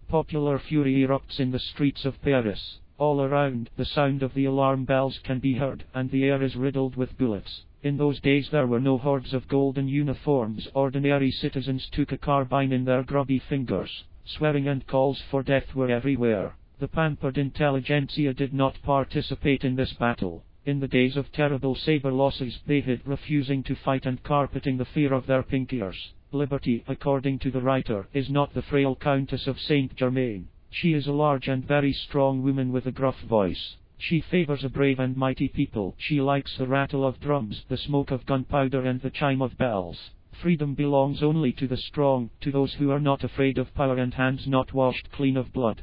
popular fury erupts in the streets of Paris. All around, the sound of the alarm bells can be heard, and the air is riddled with bullets. In those days there were no hordes of golden uniforms. Ordinary citizens took a carbine in their grubby fingers. Swearing and calls for death were everywhere. The pampered intelligentsia did not participate in this battle. In the days of terrible saber losses, they hid, refusing to fight and carpeting the fear of their pink ears. Liberty, according to the writer, is not the frail Countess of Saint Germain. She is a large and very strong woman with a gruff voice. She favors a brave and mighty people. She likes the rattle of drums, the smoke of gunpowder, and the chime of bells. Freedom belongs only to the strong, to those who are not afraid of power and hands not washed clean of blood.